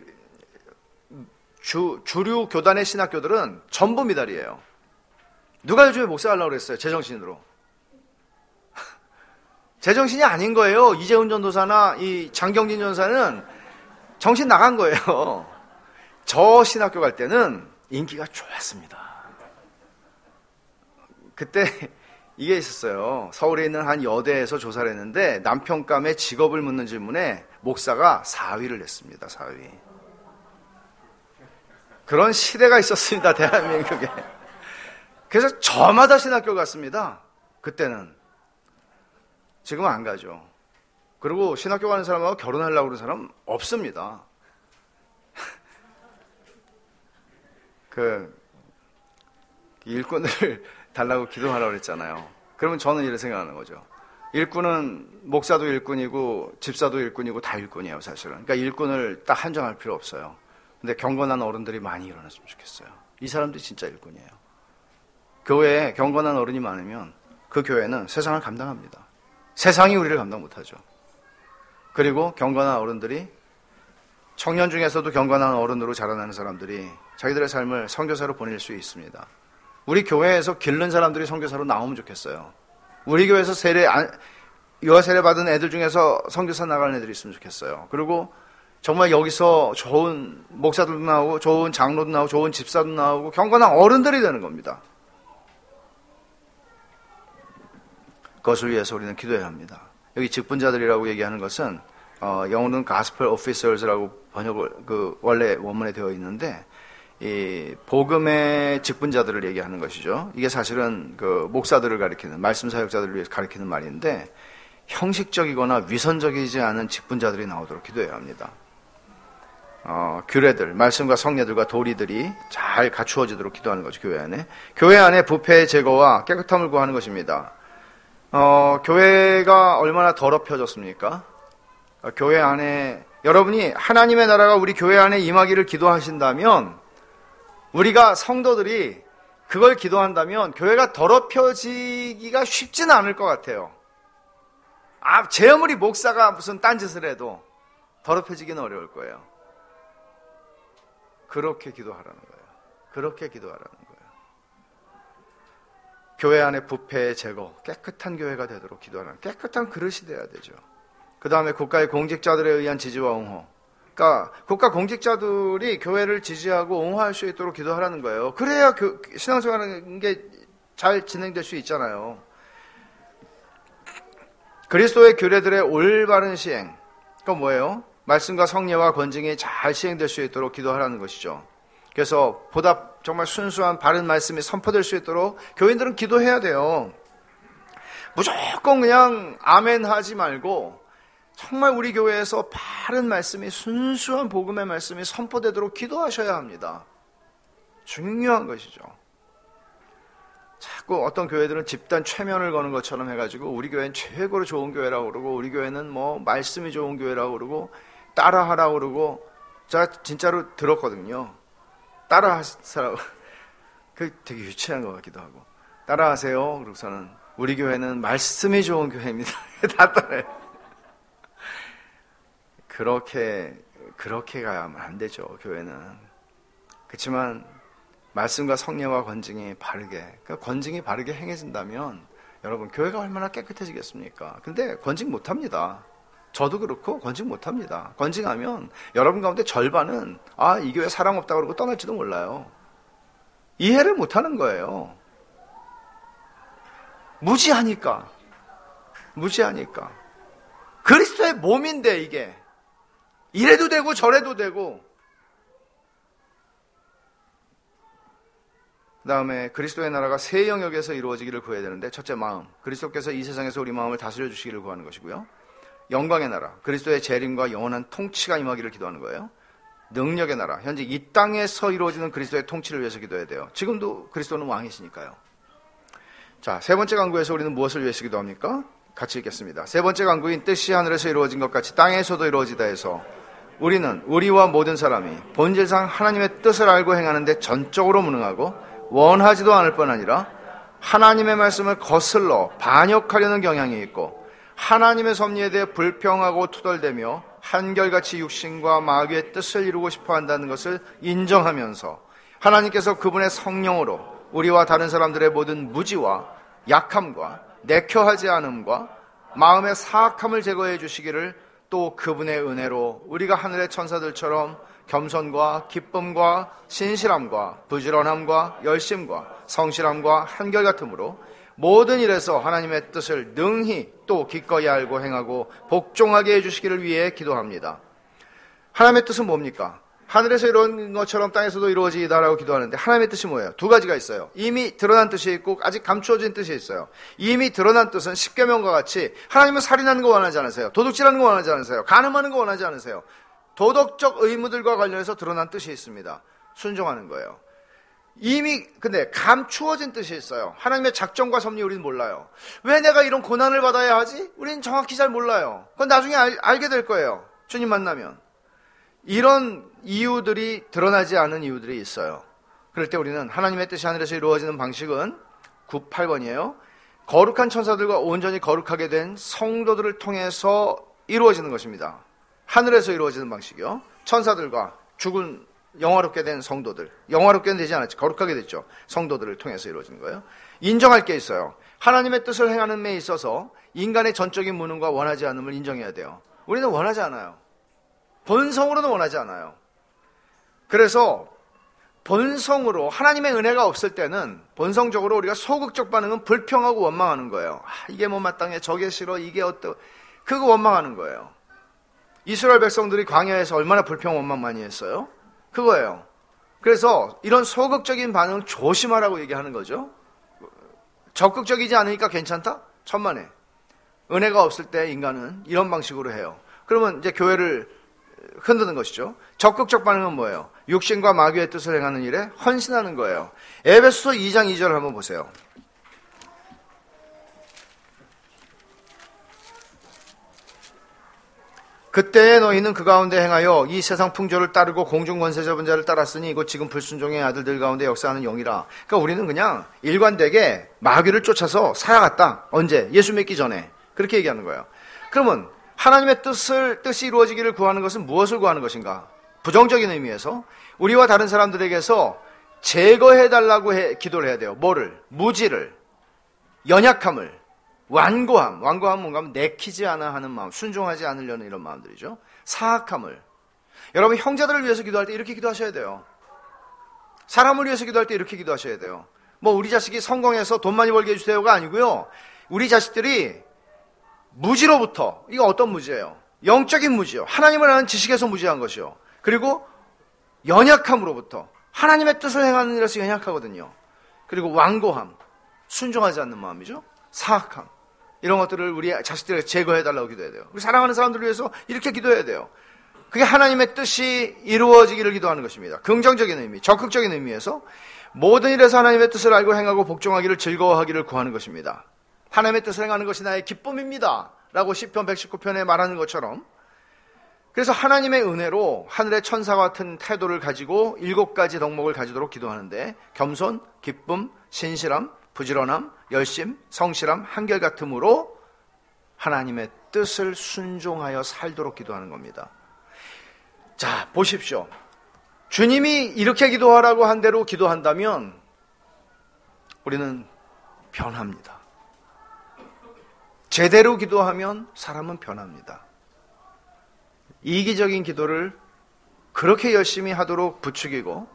주, 주류 교단의 신학교들은 전부 미달이에요. 누가 요즘에 목사 하려고 그랬어요? 제정신으로. 제정신이 아닌 거예요. 이재훈 전도사나 이 장경진 전도사는 정신 나간 거예요. 저 신학교 갈 때는 인기가 좋았습니다. 그때 이게 있었어요. 서울에 있는 한 여대에서 조사를 했는데 남편감의 직업을 묻는 질문에 목사가 사 위를 했습니다. 사 위. 그런 시대가 있었습니다. 대한민국에. 그래서 저마다 신학교 갔습니다. 그때는. 지금은 안 가죠. 그리고 신학교 가는 사람하고 결혼하려고 그러는 사람 없습니다. 그 일꾼을 달라고 기도하라고 그랬잖아요. 그러면 저는 이렇게 생각하는 거죠. 일꾼은 목사도 일꾼이고 집사도 일꾼이고 다 일꾼이에요, 사실은. 그러니까 일꾼을 딱 한정할 필요 없어요. 근데 경건한 어른들이 많이 일어났으면 좋겠어요. 이 사람들이 진짜 일꾼이에요. 교회에 경건한 어른이 많으면 그 교회는 세상을 감당합니다. 세상이 우리를 감당 못하죠. 그리고 경건한 어른들이 청년 중에서도 경건한 어른으로 자라나는 사람들이 자기들의 삶을 선교사로 보낼 수 있습니다. 우리 교회에서 기른 사람들이 선교사로 나오면 좋겠어요. 우리 교회에서 세례, 유아 세례 받은 애들 중에서 선교사 나가는 애들이 있으면 좋겠어요. 그리고 정말 여기서 좋은 목사들도 나오고 좋은 장로도 나오고 좋은 집사도 나오고 경건한 어른들이 되는 겁니다. 그것을 위해서 우리는 기도해야 합니다. 여기 직분자들이라고 얘기하는 것은 어, 영어로는 Gospel Officers라고 번역을 그 원래 원문에 되어 있는데 이 복음의 직분자들을 얘기하는 것이죠. 이게 사실은 그 목사들을 가리키는 말씀 사역자들을 위해서 가리키는 말인데 형식적이거나 위선적이지 않은 직분자들이 나오도록 기도해야 합니다. 어, 규례들, 말씀과 성례들과 도리들이 잘 갖추어지도록 기도하는 거죠. 교회 안에. 교회 안에 부패의 제거와 깨끗함을 구하는 것입니다. 어, 교회가 얼마나 더럽혀졌습니까? 어, 교회 안에 여러분이 하나님의 나라가 우리 교회 안에 임하기를 기도하신다면 우리가 성도들이 그걸 기도한다면 교회가 더럽혀지기가 쉽지는 않을 것 같아요. 아, 제 아무리 목사가 무슨 딴짓을 해도 더럽혀지기는 어려울 거예요. 그렇게 기도하라는 거예요. 그렇게 기도하라는 거예요. 교회 안에 부패의 제거, 깨끗한 교회가 되도록 기도하라는, 깨끗한 그릇이 돼야 되죠. 그 다음에 국가의 공직자들에 의한 지지와 옹호. 그러니까 국가 공직자들이 교회를 지지하고 옹호할 수 있도록 기도하라는 거예요. 그래야 교, 신앙생활하는 게 잘 진행될 수 있잖아요. 그리스도의 규례들의 올바른 시행, 그건 뭐예요? 말씀과 성례와 권징이 잘 시행될 수 있도록 기도하라는 것이죠. 그래서 보다 정말 순수한 바른 말씀이 선포될 수 있도록 교인들은 기도해야 돼요. 무조건 그냥 아멘 하지 말고 정말 우리 교회에서 바른 말씀이, 순수한 복음의 말씀이 선포되도록 기도하셔야 합니다. 중요한 것이죠. 자꾸 어떤 교회들은 집단 최면을 거는 것처럼 해가지고 우리 교회는 최고로 좋은 교회라고 그러고 우리 교회는 뭐 말씀이 좋은 교회라고 그러고 따라하라고 그러고, 제가 진짜로 들었거든요. 따라하시라고. 그 되게 유치한 것 같기도 하고. 따라하세요. 그러고서는 우리 교회는 말씀이 좋은 교회입니다. 다 따라해. 그렇게 그렇게 가야만 안 되죠, 교회는. 그렇지만 말씀과 성례와 권징이 바르게, 그러니까 권징이 바르게 행해진다면 여러분 교회가 얼마나 깨끗해지겠습니까? 근데 권징 못합니다. 저도 그렇고 권징 못합니다. 권징하면 여러분 가운데 절반은 아, 이 교회 사랑 없다고 그러고 떠날지도 몰라요. 이해를 못하는 거예요. 무지하니까. 무지하니까. 그리스도의 몸인데 이게 이래도 되고 저래도 되고. 그 다음에 그리스도의 나라가 세 영역에서 이루어지기를 구해야 되는데, 첫째 마음, 그리스도께서 이 세상에서 우리 마음을 다스려 주시기를 구하는 것이고요. 영광의 나라, 그리스도의 재림과 영원한 통치가 임하기를 기도하는 거예요. 능력의 나라, 현재 이 땅에서 이루어지는 그리스도의 통치를 위해서 기도해야 돼요. 지금도 그리스도는 왕이시니까요. 자, 세 번째 간구에서 우리는 무엇을 위해서 기도합니까? 같이 읽겠습니다. 세 번째 간구인 뜻이 하늘에서 이루어진 것 같이 땅에서도 이루어지다 해서 우리는 우리와 모든 사람이 본질상 하나님의 뜻을 알고 행하는데 전적으로 무능하고 원하지도 않을 뿐 아니라 하나님의 말씀을 거슬러 반역하려는 경향이 있고 하나님의 섭리에 대해 불평하고 투덜대며 한결같이 육신과 마귀의 뜻을 이루고 싶어 한다는 것을 인정하면서 하나님께서 그분의 성령으로 우리와 다른 사람들의 모든 무지와 약함과 내켜하지 않음과 마음의 사악함을 제거해 주시기를, 또 그분의 은혜로 우리가 하늘의 천사들처럼 겸손과 기쁨과 신실함과 부지런함과 열심과 성실함과 한결같음으로 모든 일에서 하나님의 뜻을 능히 또 기꺼이 알고 행하고 복종하게 해주시기를 위해 기도합니다. 하나님의 뜻은 뭡니까? 하늘에서 이루어진 것처럼 땅에서도 이루어지다라고 기도하는데, 하나님의 뜻이 뭐예요? 두 가지가 있어요. 이미 드러난 뜻이 있고 아직 감추어진 뜻이 있어요. 이미 드러난 뜻은 십계명과 같이 하나님은 살인하는 거 원하지 않으세요. 도둑질하는 거 원하지 않으세요. 간음하는 거 원하지 않으세요. 도덕적 의무들과 관련해서 드러난 뜻이 있습니다. 순종하는 거예요. 이미 근데 감추어진 뜻이 있어요. 하나님의 작정과 섭리 우리는 몰라요. 왜 내가 이런 고난을 받아야 하지? 우리는 정확히 잘 몰라요. 그건 나중에 알, 알게 될 거예요. 주님 만나면. 이런 이유들이 드러나지 않은 이유들이 있어요. 그럴 때 우리는 하나님의 뜻이 하늘에서 이루어지는 방식은 구십팔 번이에요. 거룩한 천사들과 온전히 거룩하게 된 성도들을 통해서 이루어지는 것입니다. 하늘에서 이루어지는 방식이요. 천사들과 죽은 영화롭게 된 성도들, 영화롭게는 되지 않았지, 거룩하게 됐죠. 성도들을 통해서 이루어지는 거예요. 인정할 게 있어요. 하나님의 뜻을 행하는 데 있어서 인간의 전적인 무능과 원하지 않음을 인정해야 돼요. 우리는 원하지 않아요. 본성으로는 원하지 않아요. 그래서 본성으로 하나님의 은혜가 없을 때는 본성적으로 우리가 소극적 반응은 불평하고 원망하는 거예요. 아, 이게 뭐 마땅해, 저게 싫어, 이게 어떠, 그거 원망하는 거예요. 이스라엘 백성들이 광야에서 얼마나 불평 원망 많이 했어요? 그거예요. 그래서 이런 소극적인 반응 조심하라고 얘기하는 거죠. 적극적이지 않으니까 괜찮다? 천만에. 은혜가 없을 때 인간은 이런 방식으로 해요. 그러면 이제 교회를 흔드는 것이죠. 적극적 반응은 뭐예요? 육신과 마귀의 뜻을 행하는 일에 헌신하는 거예요. 에베소서 이 장 이 절을 한번 보세요. 그때에 너희는 그 가운데 행하여 이 세상 풍조를 따르고 공중 권세 잡은 자를 따랐으니 이곳 지금 불순종의 아들들 가운데 역사하는 영이라. 그러니까 우리는 그냥 일관되게 마귀를 쫓아서 살아갔다. 언제? 예수 믿기 전에. 그렇게 얘기하는 거예요. 그러면 하나님의 뜻을, 뜻이 이루어지기를 구하는 것은 무엇을 구하는 것인가? 부정적인 의미에서 우리와 다른 사람들에게서 제거해달라고 해, 기도를 해야 돼요. 뭐를? 무지를, 연약함을, 완고함. 완고함은 뭔가 하면 내키지 않아 하는 마음, 순종하지 않으려는 이런 마음들이죠. 사악함을. 여러분, 형제들을 위해서 기도할 때 이렇게 기도하셔야 돼요. 사람을 위해서 기도할 때 이렇게 기도하셔야 돼요. 뭐 우리 자식이 성공해서 돈 많이 벌게 해주세요가 아니고요. 우리 자식들이 무지로부터, 이거 어떤 무지예요? 영적인 무지요. 하나님을 아는 지식에서 무지한 것이요. 그리고 연약함으로부터 하나님의 뜻을 행하는 일에서 연약하거든요. 그리고 완고함, 순종하지 않는 마음이죠. 사악함, 이런 것들을 우리 자식들에게 제거해달라고 기도해야 돼요. 우리 사랑하는 사람들을 위해서 이렇게 기도해야 돼요. 그게 하나님의 뜻이 이루어지기를 기도하는 것입니다. 긍정적인 의미, 적극적인 의미에서 모든 일에서 하나님의 뜻을 알고 행하고 복종하기를 즐거워하기를 구하는 것입니다. 하나님의 뜻을 행하는 것이 나의 기쁨입니다 라고 시편 백십구 편에 말하는 것처럼, 그래서 하나님의 은혜로 하늘의 천사 같은 태도를 가지고 일곱 가지 덕목을 가지도록 기도하는데, 겸손, 기쁨, 신실함, 부지런함, 열심, 성실함, 한결같음으로 하나님의 뜻을 순종하여 살도록 기도하는 겁니다. 자, 보십시오. 주님이 이렇게 기도하라고 한 대로 기도한다면 우리는 변합니다. 제대로 기도하면 사람은 변합니다. 이기적인 기도를 그렇게 열심히 하도록 부추기고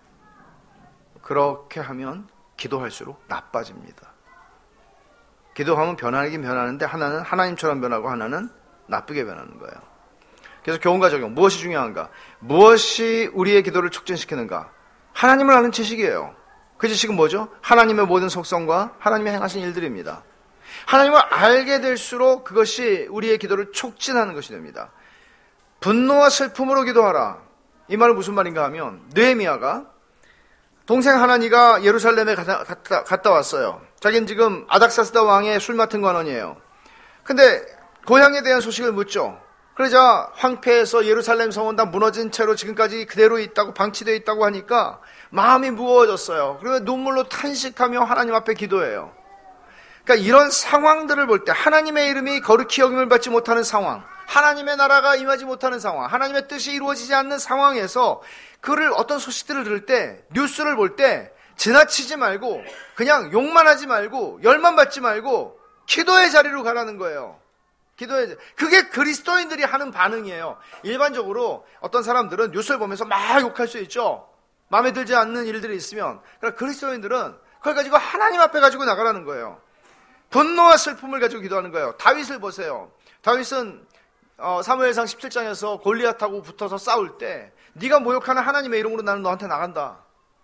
그렇게 하면 기도할수록 나빠집니다. 기도하면 변하긴 변하는데 하나는 하나님처럼 변하고 하나는 나쁘게 변하는 거예요. 그래서 교훈과 적용, 무엇이 중요한가? 무엇이 우리의 기도를 촉진시키는가? 하나님을 아는 지식이에요. 그 지식은 뭐죠? 하나님의 모든 속성과 하나님의 행하신 일들입니다. 하나님을 알게 될수록 그것이 우리의 기도를 촉진하는 것이 됩니다. 분노와 슬픔으로 기도하라. 이 말은 무슨 말인가 하면, 느헤미야가 동생 하나니가 예루살렘에 갔다, 갔다, 갔다 왔어요. 자기는 지금 아닥사스다 왕의 술 맡은 관원이에요. 근데 고향에 대한 소식을 묻죠. 그러자 황폐해서 예루살렘 성은 다 무너진 채로 지금까지 그대로 있다고, 방치되어 있다고 하니까 마음이 무거워졌어요. 그리고 눈물로 탄식하며 하나님 앞에 기도해요. 그러니까 이런 상황들을 볼 때, 하나님의 이름이 거룩히 여김을 받지 못하는 상황, 하나님의 나라가 임하지 못하는 상황, 하나님의 뜻이 이루어지지 않는 상황에서 그를 어떤 소식들을 들을 때, 뉴스를 볼 때 지나치지 말고 그냥 욕만 하지 말고 열만 받지 말고 기도의 자리로 가라는 거예요. 기도의 자리. 그게 그리스도인들이 하는 반응이에요. 일반적으로 어떤 사람들은 뉴스를 보면서 막 욕할 수 있죠. 마음에 들지 않는 일들이 있으면. 그러나 그리스도인들은 그걸 가지고 하나님 앞에 가지고 나가라는 거예요. 분노와 슬픔을 가지고 기도하는 거예요. 다윗을 보세요. 다윗은 어, 사무엘상 십칠 장에서 골리앗하고 붙어서 싸울 때, 네가 모욕하는 하나님의 이름으로 나는 너한테 나간다.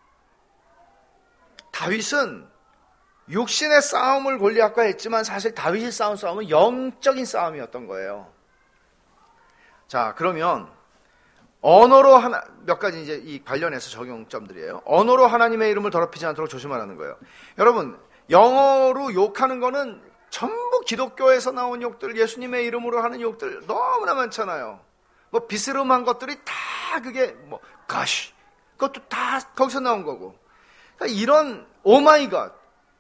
다윗은 육신의 싸움을 골리앗과 했지만 사실 다윗이 싸운 싸움은 영적인 싸움이었던 거예요. 자, 그러면 언어로 하나, 몇 가지 이제 이 관련해서 적용점들이에요. 언어로 하나님의 이름을 더럽히지 않도록 조심하라는 거예요. 여러분, 영어로 욕하는 거는 전부 기독교에서 나온 욕들, 예수님의 이름으로 하는 욕들 너무나 많잖아요. 뭐 비스름한 것들이 다 그게 뭐 gosh, 그것도 다 거기서 나온 거고. 그러니까 이런 오마이갓,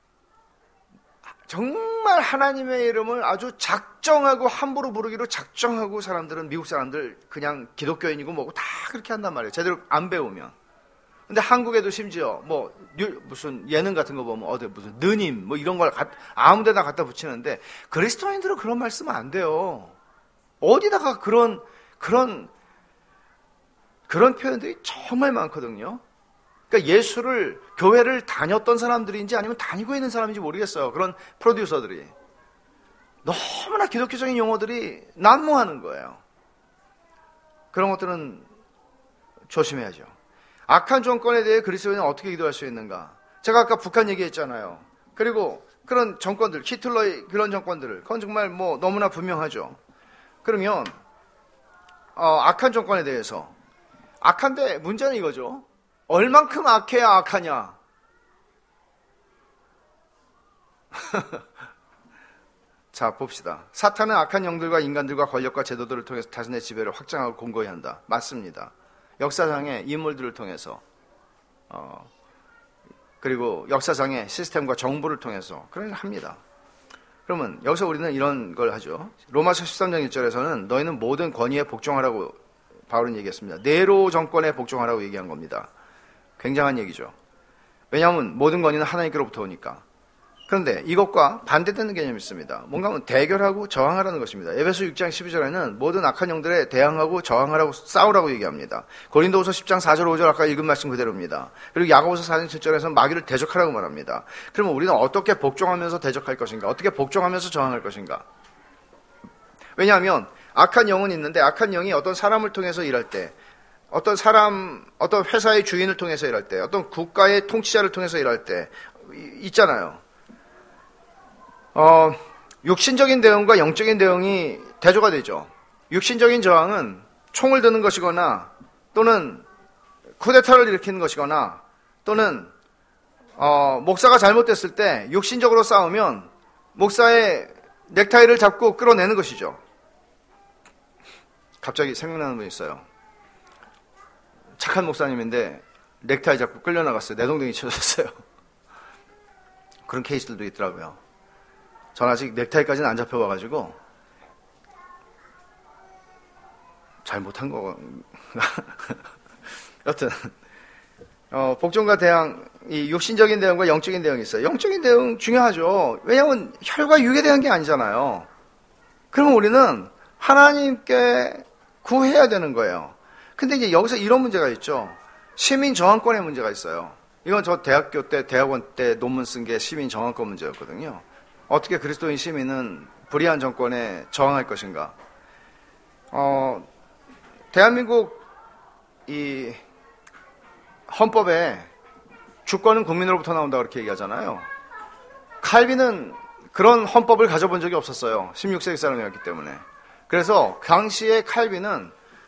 정말 하나님의 이름을 아주 작정하고 함부로 부르기로 작정하고 사람들은, 미국 사람들 그냥 기독교인이고 뭐고 다 그렇게 한단 말이에요. 제대로 안 배우면. 근데 한국에도 심지어 뭐 무슨 예능 같은 거 보면 어디 무슨 느님 뭐 이런 걸 아무데나 갖다 붙이는데, 그리스도인들은 그런 말씀은 안 돼요. 어디다가 그런 그런 그런 표현들이 정말 많거든요. 그러니까 예수를, 교회를 다녔던 사람들인지 아니면 다니고 있는 사람인지 모르겠어요. 그런 프로듀서들이 너무나 기독교적인 용어들이 난무하는 거예요. 그런 것들은 조심해야죠. 악한 정권에 대해 그리스도인은 어떻게 기도할 수 있는가? 제가 아까 북한 얘기했잖아요. 그리고 그런 정권들, 히틀러의 그런 정권들을, 그건 정말 뭐 너무나 분명하죠. 그러면 어, 악한 정권에 대해서, 악한데 문제는 이거죠. 얼만큼 악해야 악하냐? 자, 봅시다. 사탄은 악한 영들과 인간들과 권력과 제도들을 통해서 자신의 지배를 확장하고 공고히 한다. 맞습니다. 역사상의 인물들을 통해서, 어, 그리고 역사상의 시스템과 정부를 통해서 그런 합니다. 그러면 여기서 우리는 이런 걸 하죠. 로마서 십삼 장 일 절에서는 너희는 모든 권위에 복종하라고 바울은 얘기했습니다. 네로 정권에 복종하라고 얘기한 겁니다. 굉장한 얘기죠. 왜냐하면 모든 권위는 하나님께로부터 오니까. 그런데 이것과 반대되는 개념이 있습니다. 뭔가 하면 대결하고 저항하라는 것입니다. 에베소 육 장 십이 절에는 모든 악한 영들에 대항하고 저항하라고, 싸우라고 얘기합니다. 고린도후서 십 장 사 절 오 절 아까 읽은 말씀 그대로입니다. 그리고 야고보서 사 장 칠 절에서는 마귀를 대적하라고 말합니다. 그러면 우리는 어떻게 복종하면서 대적할 것인가? 어떻게 복종하면서 저항할 것인가? 왜냐하면 악한 영은 있는데 악한 영이 어떤 사람을 통해서 일할 때, 어떤 사람, 어떤 회사의 주인을 통해서 일할 때, 어떤 국가의 통치자를 통해서 일할 때 있잖아요. 어, 육신적인 대응과 영적인 대응이 대조가 되죠. 육신적인 저항은 총을 드는 것이거나 또는 쿠데타를 일으키는 것이거나 또는 어, 목사가 잘못됐을 때 육신적으로 싸우면 목사의 넥타이를 잡고 끌어내는 것이죠. 갑자기 생각나는 분이 있어요. 착한 목사님인데 넥타이 잡고 끌려나갔어요. 내동댕이 쳐졌어요. 그런 케이스들도 있더라고요. 전 아직 넥타이까지는 안 잡혀와가지고 잘못한 거 여튼 어, 복종과 대항, 이 육신적인 대응과 영적인 대응이 있어요. 영적인 대응 중요하죠. 왜냐하면 혈과 육에 대한 게 아니잖아요. 그러면 우리는 하나님께 구해야 되는 거예요. 근데 이제 여기서 이런 문제가 있죠. 시민 저항권의 문제가 있어요. 이건 저 대학교 때, 대학원 때 논문 쓴 게 시민 저항권 문제였거든요. 어떻게 그리스도인 시민은 불의한 정권에 저항할 것인가? 어, 대한민국 이 헌법에 주권은 국민으로부터 나온다 그렇게 얘기하잖아요. 칼빈은 그런 헌법을 가져본 적이 없었어요. 십육 세기 사람이었기 때문에. 그래서 당시의 칼빈은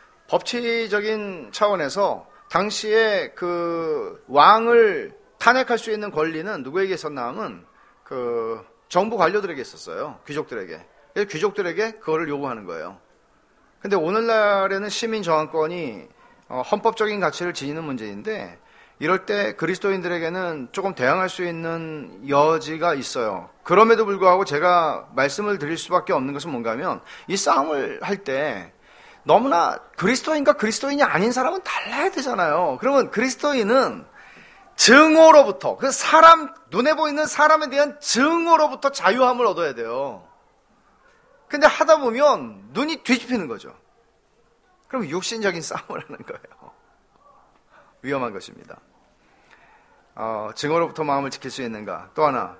법치적인 차원에서 당시에 그 왕을 탄핵할 수 있는 권리는 누구에게 있었나 하면 그 정부 관료들에게 있었어요. 귀족들에게. 그래서 귀족들에게 그거를 요구하는 거예요. 근데 오늘날에는 시민 저항권이 헌법적인 가치를 지니는 문제인데 이럴 때 그리스도인들에게는 조금 대항할 수 있는 여지가 있어요. 그럼에도 불구하고 제가 말씀을 드릴 수밖에 없는 것은 뭔가 하면 이 싸움을 할 때 너무나 그리스도인과 그리스도인이 아닌 사람은 달라야 되잖아요. 그러면 그리스도인은 증오로부터, 그 사람, 눈에 보이는 사람에 대한 증오로부터 자유함을 얻어야 돼요. 근데 하다 보면 눈이 뒤집히는 거죠. 그럼 육신적인 싸움을 하는 거예요. 위험한 것입니다. 어, 증오로부터 마음을 지킬 수 있는가? 또 하나,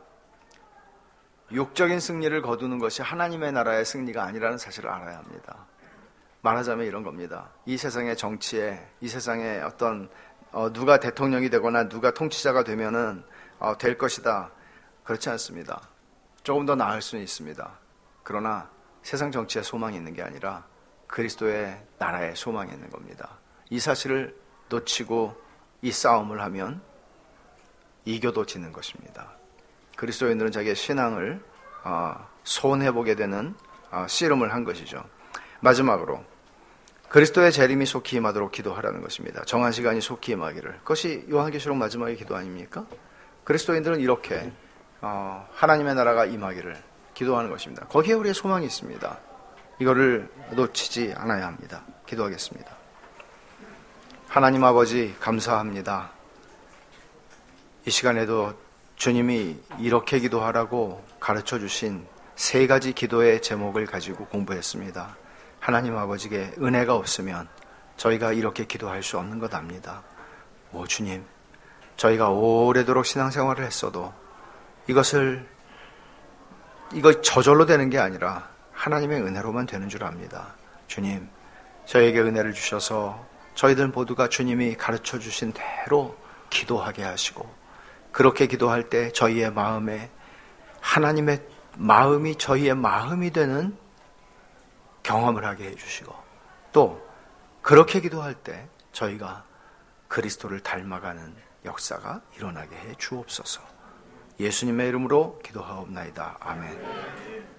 육적인 승리를 거두는 것이 하나님의 나라의 승리가 아니라는 사실을 알아야 합니다. 말하자면 이런 겁니다. 이 세상의 정치에, 이 세상에 어떤 어, 누가 대통령이 되거나 누가 통치자가 되면은 어, 될 것이다. 그렇지 않습니다. 조금 더 나을 수는 있습니다. 그러나 세상 정치에 소망이 있는 게 아니라 그리스도의 나라에 소망이 있는 겁니다. 이 사실을 놓치고 이 싸움을 하면 이겨도 지는 것입니다. 그리스도인들은 자기의 신앙을 어, 손해보게 되는 어, 씨름을 한 것이죠. 마지막으로 그리스도의 재림이 속히 임하도록 기도하라는 것입니다. 정한 시간이 속히 임하기를. 그것이 요한계시록 마지막의 기도 아닙니까? 그리스도인들은 이렇게 어, 하나님의 나라가 임하기를 기도하는 것입니다. 거기에 우리의 소망이 있습니다. 이거를 놓치지 않아야 합니다. 기도하겠습니다. 하나님 아버지 감사합니다. 이 시간에도 주님이 이렇게 기도하라고 가르쳐 주신 세 가지 기도의 제목을 가지고 공부했습니다. 하나님 아버지께 은혜가 없으면 저희가 이렇게 기도할 수 없는 것 압니다. 오 주님, 저희가 오래도록 신앙생활을 했어도 이것을 이거 저절로 되는 게 아니라 하나님의 은혜로만 되는 줄 압니다. 주님, 저에게 은혜를 주셔서 저희들 모두가 주님이 가르쳐 주신 대로 기도하게 하시고 그렇게 기도할 때 저희의 마음에 하나님의 마음이 저희의 마음이 되는 경험을 하게 해주시고 또 그렇게 기도할 때 저희가 그리스도를 닮아가는 역사가 일어나게 해 주옵소서. 예수님의 이름으로 기도하옵나이다. 아멘.